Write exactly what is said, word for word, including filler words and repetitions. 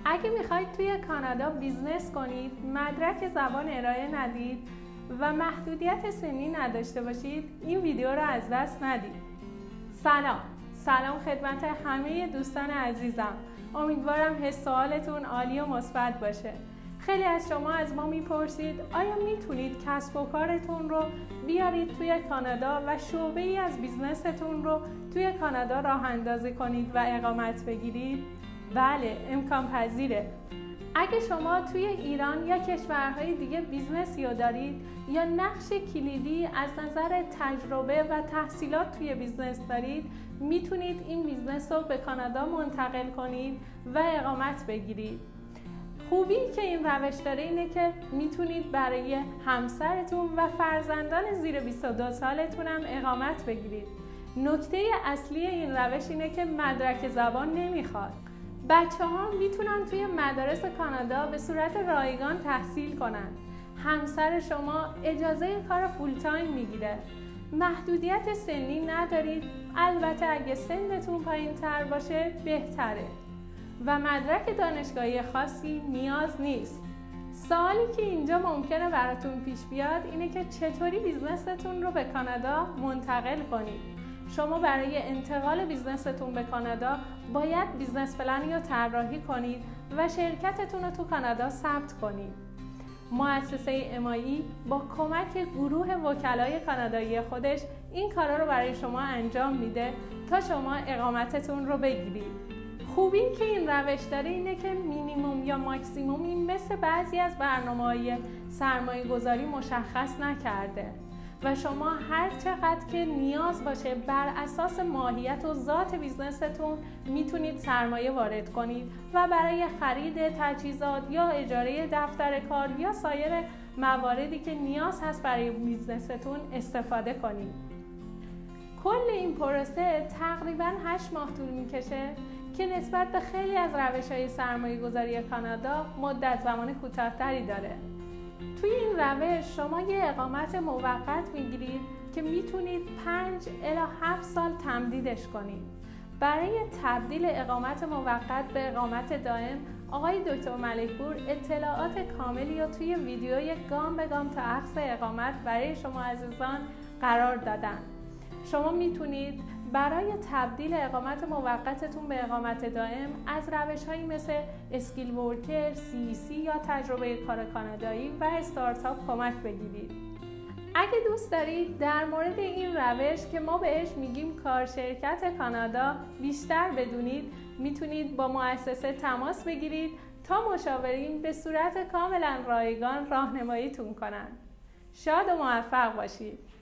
اگه میخواید توی کانادا بیزنس کنید، مدرک زبان ارائه ندید و محدودیت سنی نداشته باشید، این ویدیو رو از دست ندید. سلام سلام خدمت همه دوستان عزیزم. امیدوارم حس و حالتون عالی و مثبت باشه. خیلی از شما از ما میپرسید آیا میتونید کسب و کارتون رو بیارید توی کانادا و شعبه ای از بیزنستون رو توی کانادا راه اندازی کنید و اقامت بگیرید؟ بله، امکان پذیره. اگه شما توی ایران یا کشورهای دیگه بیزنسی رو دارید یا نقش کلیدی از نظر تجربه و تحصیلات توی بیزنس دارید، میتونید این بیزنس رو به کانادا منتقل کنید و اقامت بگیرید. خوبی که این روش داره اینه که میتونید برای همسرتون و فرزندان زیر بیست و دو سالتون هم اقامت بگیرید. نکته اصلی این روش اینه که مدرک زبان نمیخواد. بچه ها میتونن توی مدارس کانادا به صورت رایگان تحصیل کنن. همسر شما اجازه کار فول تایم میگیره. محدودیت سنی ندارید، البته اگه سنتون پایین تر باشه بهتره. و مدرک دانشگاهی خاصی نیاز نیست. سوالی که اینجا ممکنه براتون پیش بیاد اینه که چطوری بیزنستون رو به کانادا منتقل کنید. شما برای انتقال بیزنستون به کانادا باید بیزنس پلنی رو طراحی کنید و شرکتتون رو تو کانادا ثبت کنید. مؤسسه ام آی ای با کمک گروه وکلای کانادایی خودش این کارا رو برای شما انجام میده تا شما اقامتتون رو بگیرید. خوبی که این روش داره اینه که مینیموم یا ماکسیمومی مثل بعضی از برنامه‌های سرمایه گذاری مشخص نکرده و شما هر چقدر که نیاز باشه بر اساس ماهیت و ذات بیزنستون میتونید سرمایه وارد کنید و برای خرید تجهیزات یا اجاره دفتر کار یا سایر مواردی که نیاز هست برای بیزنستون استفاده کنید. کل این پروسه تقریباً هشت ماه طول میکشه که نسبت به خیلی از روش‌های سرمایه گذاری کانادا مدت زمان کوتاه‌تری داره. توی این روش شما یه اقامت موقت میگیرید که میتونید پنج الی هفت سال تمدیدش کنید. برای تبدیل اقامت موقت به اقامت دائم، آقای دکتر ملکپور اطلاعات کاملی رو توی ویدیوی گام به گام تا اخذ اقامت برای شما عزیزان قرار دادن. شما میتونید برای تبدیل اقامت موقتتون به اقامت دائم از روش‌هایی مثل اسکیل ورکر، سی سی یا تجربه کار کانادایی و استارتاپ کمک بگیرید. اگه دوست دارید در مورد این روش که ما بهش میگیم کارشرکت کانادا بیشتر بدونید، میتونید با مؤسسه تماس بگیرید تا مشاورین به صورت کاملا رایگان راهنماییتون کنن. شاد و موفق باشید.